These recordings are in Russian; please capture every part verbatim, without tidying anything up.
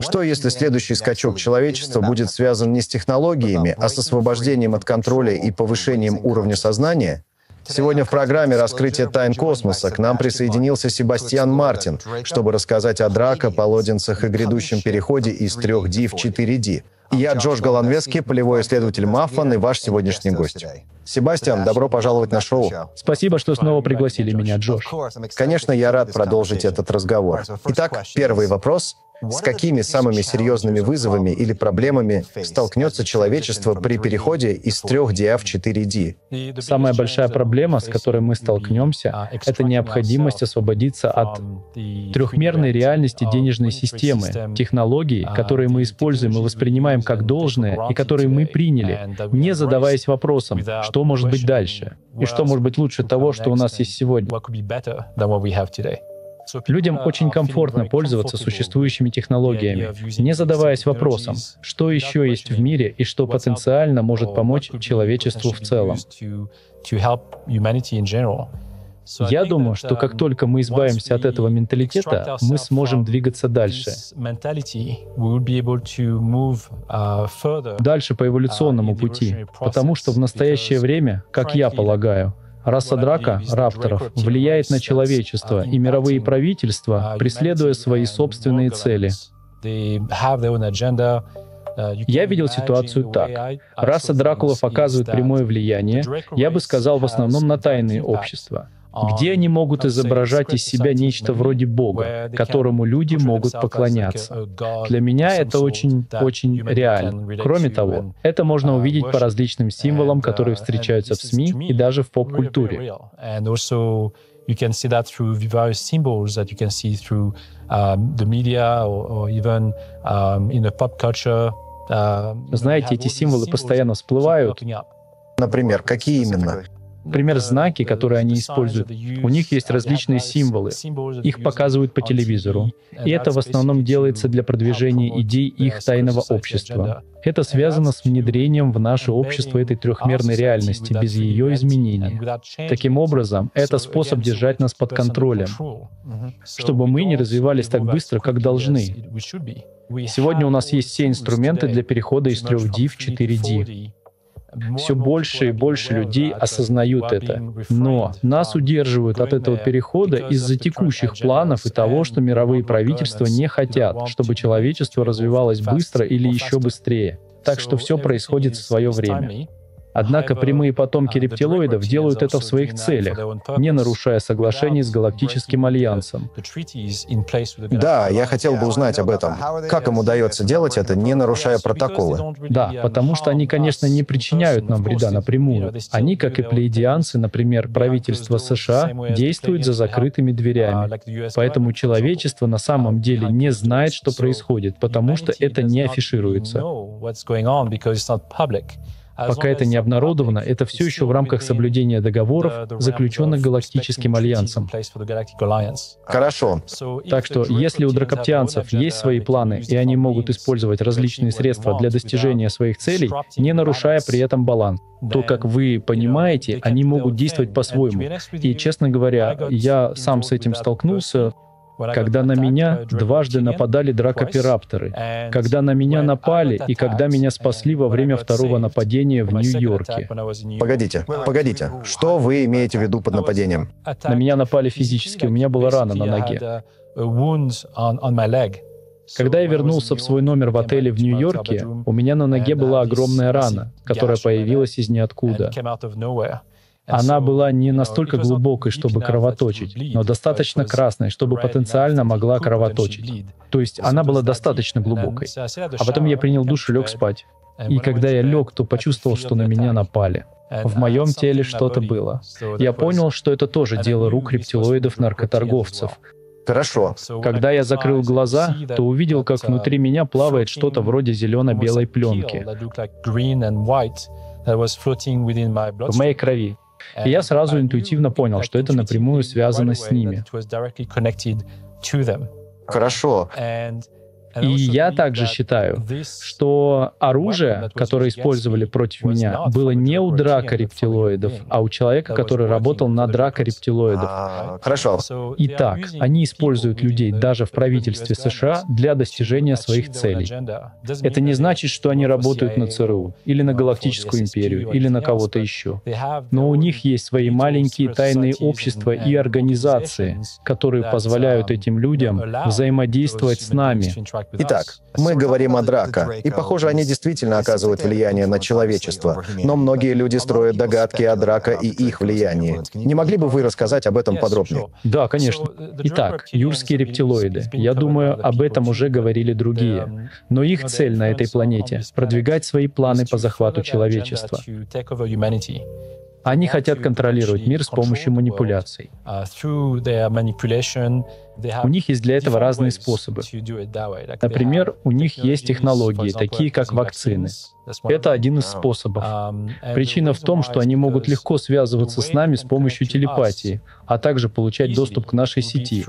Что, если следующий скачок человечества будет связан не с технологиями, а с освобождением от контроля и повышением уровня сознания? Сегодня в программе «Раскрытие тайн космоса» к нам присоединился Себастьян Мартин, чтобы рассказать о драко, полоденцах и грядущем переходе из трех ди в четыре ди. Я Джош Голанвески, полевой исследователь Маффан и ваш сегодняшний гость. Себастьян, добро пожаловать на шоу. Спасибо, что снова пригласили меня, Джош. Конечно, я рад продолжить этот разговор. Итак, первый вопрос. С какими самыми серьезными вызовами или проблемами столкнется человечество при переходе из трех ди в четыре ди? Самая большая проблема, с которой мы столкнемся, это необходимость освободиться от трехмерной реальности денежной системы, технологий, которые мы используем и воспринимаем как должное, и которые мы приняли, не задаваясь вопросом, что может быть дальше, и что может быть лучше того, что у нас есть сегодня. Людям очень комфортно пользоваться существующими технологиями, не задаваясь вопросом, что еще есть в мире и что потенциально может помочь человечеству в целом. Я думаю, что как только мы избавимся от этого менталитета, мы сможем двигаться дальше. Дальше по эволюционному пути, потому что в настоящее время, как я полагаю, раса драко, рапторов, влияет на человечество и мировые правительства, преследуя свои собственные цели. Я видел ситуацию так. Раса дракулов оказывает прямое влияние, я бы сказал, в основном на тайные общества, где они могут изображать из себя нечто вроде Бога, которому люди могут поклоняться. Для меня это очень, очень реально. Кроме того, это можно увидеть по различным символам, которые встречаются в СМИ и даже в поп-культуре. You can see that through various symbols that you can see through um, the media or, or even um, in the pop culture. Uh, Знаете, эти символы постоянно всплывают. Например, какие именно? Например, знаки, которые они используют. У них есть различные символы. Их показывают по телевизору. И это в основном делается для продвижения идей их тайного общества. Это связано с внедрением в наше общество этой трехмерной реальности без ее изменений. Таким образом, это способ держать нас под контролем, чтобы мы не развивались так быстро, как должны. Сегодня у нас есть все инструменты для перехода из трех ди в четыре ди. Все больше и больше людей осознают это. Но нас удерживают от этого перехода из-за текущих планов и того, что мировые правительства не хотят, чтобы человечество развивалось быстро или еще быстрее. Так что все происходит в свое время. Однако прямые потомки рептилоидов делают это в своих целях, не нарушая соглашений с Галактическим Альянсом. Да, я хотел бы узнать об этом. Как им удается делать это, не нарушая протоколы? Да, потому что они, конечно, не причиняют нам вреда напрямую. Они, как и плеядианцы, например, правительство США, действуют за закрытыми дверями. Поэтому человечество на самом деле не знает, что происходит, потому что это не афишируется. Пока это не обнародовано, это все еще в рамках соблюдения договоров, заключенных Галактическим Альянсом. Хорошо. Так что, если у дракоптианцев есть свои планы, и они могут использовать различные средства для достижения своих целей, не нарушая при этом баланс, то, как вы понимаете, они могут действовать по-своему. И, честно говоря, я сам с этим столкнулся, когда на меня дважды нападали дракопирапторы, когда на меня напали и когда меня спасли во время второго нападения в Нью-Йорке. Погодите, погодите. Что вы имеете в виду под нападением? На меня напали физически, у меня была рана на ноге. Когда я вернулся в свой номер в отеле в Нью-Йорке, у меня на ноге была огромная рана, которая появилась из ниоткуда. Она была не настолько глубокой, чтобы кровоточить, но достаточно красной, чтобы потенциально могла кровоточить. То есть она была достаточно глубокой. А потом я принял душ и лег спать. И когда я лег, то почувствовал, что на меня напали. В моем теле что-то было. Я понял, что это тоже дело рук рептилоидов-наркоторговцев. Хорошо. Когда я закрыл глаза, то увидел, как внутри меня плавает что-то вроде зелено-белой пленки в моей крови. И я сразу интуитивно понял, что это напрямую связано с ними. Хорошо. И я также считаю, что оружие, которое использовали против меня, было не у драка рептилоидов, а у человека, который работал на драка рептилоидов. А, Хорошо. Итак, они используют людей даже в правительстве США для достижения своих целей. Это не значит, что они работают на ЦРУ, или на Галактическую империю, или на кого-то еще. Но у них есть свои маленькие тайные общества и организации, которые позволяют этим людям взаимодействовать с нами. Итак, мы говорим о Драко, и, похоже, они действительно оказывают влияние на человечество. Но многие люди строят догадки о Драко и их влиянии. Не могли бы вы рассказать об этом подробнее? Да, конечно. Итак, юрские рептилоиды. Я думаю, об этом уже говорили другие. Но их цель на этой планете — продвигать свои планы по захвату человечества. Они хотят контролировать мир с помощью манипуляций. У них есть для этого разные способы. Например, у них есть технологии, такие как вакцины. Это один из способов. Причина в том, что они могут легко связываться с нами с помощью телепатии, а также получать доступ к нашей сети.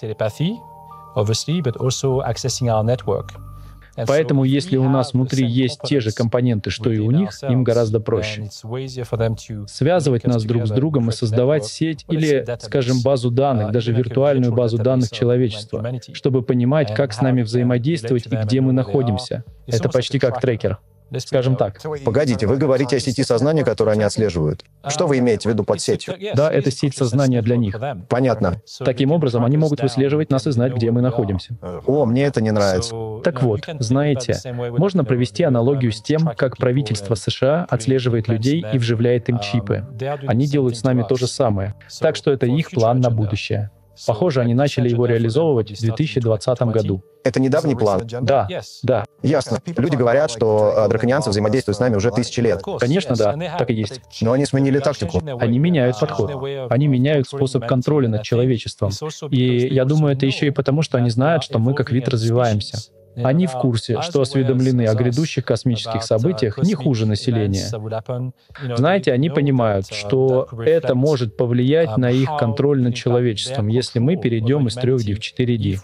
Поэтому, если у нас внутри есть те же компоненты, что и у них, им гораздо проще связывать нас друг с другом и создавать сеть или, скажем, базу данных, даже виртуальную базу данных человечества, чтобы понимать, как с нами взаимодействовать и где мы находимся. Это почти как трекер. Скажем так. Погодите, вы говорите о сети сознания, которую они отслеживают. Что вы имеете в виду под сетью? Да, это сеть сознания для них. Понятно. Таким образом, они могут выслеживать нас и знать, где мы находимся. О, мне это не нравится. Так вот, знаете, можно провести аналогию с тем, как правительство США отслеживает людей и вживляет им чипы. Они делают с нами то же самое. Так что это их план на будущее. Похоже, они начали его реализовывать в две тысячи двадцатом году. Это недавний план? Да, да. Ясно. Люди говорят, что а, драконианцы взаимодействуют с нами уже тысячи лет. Конечно, да, так и есть. Но они сменили тактику. Они меняют подход. Они меняют способ контроля над человечеством. И я думаю, это еще и потому, что они знают, что мы как вид развиваемся. Они в курсе, что осведомлены о грядущих космических событиях не хуже населения. Знаете, они понимают, что это может повлиять на их контроль над человечеством, если мы перейдем из три дэ в четыре дэ.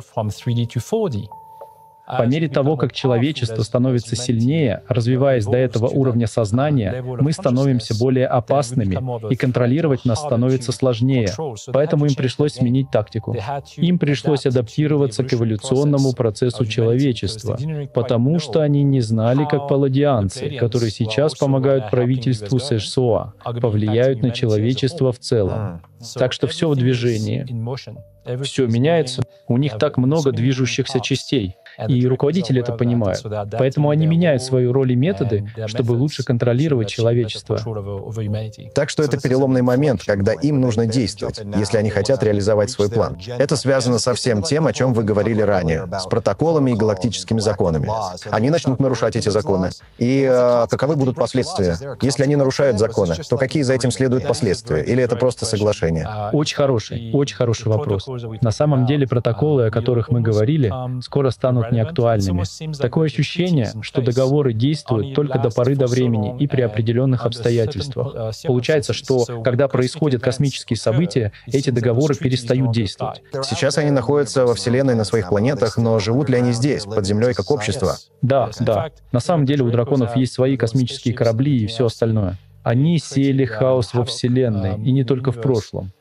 По мере того, как человечество становится сильнее, развиваясь до этого уровня сознания, мы становимся более опасными, и контролировать нас становится сложнее. Поэтому им пришлось сменить тактику. Им пришлось адаптироваться к эволюционному процессу человечества, потому что они не знали, как палладианцы, которые сейчас помогают правительству США, повлияют на человечество в целом. Так что все в движении. Все меняется. У них так много движущихся частей. И руководители это понимают. Поэтому они меняют свою роль и методы, чтобы лучше контролировать человечество. Так что это переломный момент, когда им нужно действовать, если они хотят реализовать свой план. Это связано со всем тем, о чем вы говорили ранее, с протоколами и галактическими законами. Они начнут нарушать эти законы. И э, каковы будут последствия? Если они нарушают законы, то какие за этим следуют последствия? Или это просто соглашение? Очень хороший, очень хороший вопрос. На самом деле протоколы, о которых мы говорили, скоро станут неактуальными. Такое ощущение, что договоры действуют только до поры до времени и при определенных обстоятельствах. Получается, что когда происходят космические события, эти договоры перестают действовать. Сейчас они находятся во Вселенной на своих планетах, но живут ли они здесь, под землей, как общество? Да, да. На самом деле у драконов есть свои космические корабли и все остальное. Они сеяли хаос во Вселенной, и не только в прошлом.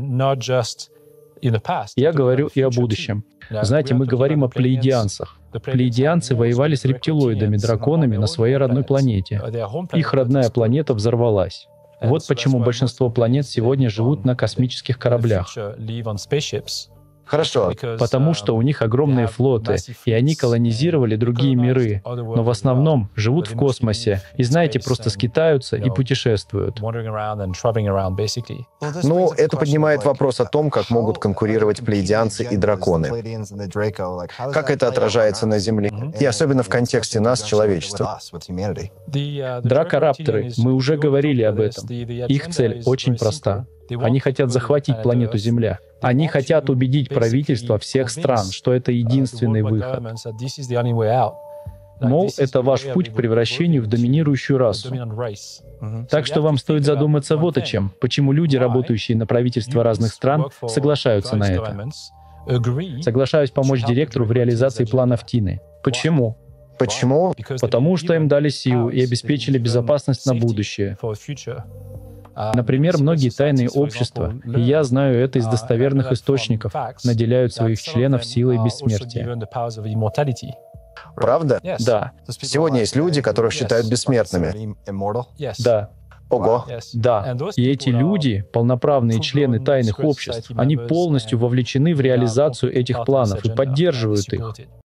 Я говорю и о будущем. Знаете, мы говорим о плеядианцах. Плеядианцы воевали с рептилоидами, драконами на своей родной планете. Их родная планета взорвалась. Вот почему большинство планет сегодня живут на космических кораблях. Хорошо. Потому что у них огромные флоты, и они колонизировали другие миры, но в основном живут в космосе, и, знаете, просто скитаются и путешествуют. Ну, это поднимает вопрос о том, как могут конкурировать плеядианцы и драконы. Как это отражается на Земле, и особенно в контексте нас, человечества. Дракорапторы, мы уже говорили об этом. Их цель очень проста. Они хотят захватить планету Земля. Они хотят убедить правительства всех стран, что это единственный выход. Мол, это ваш путь к превращению в доминирующую расу. Так что вам стоит задуматься вот о чем. Почему люди, работающие на правительство разных стран, соглашаются на это. Соглашаюсь помочь директору в реализации планов Тины. Почему? Почему? Потому что им дали силу и обеспечили безопасность на будущее. Например, многие тайные общества, и я знаю это из достоверных источников, наделяют своих членов силой бессмертия. Правда? Да. Сегодня есть люди, которых считают бессмертными. Да. Ого. Да. И эти люди, полноправные члены тайных обществ, они полностью вовлечены в реализацию этих планов и поддерживают их.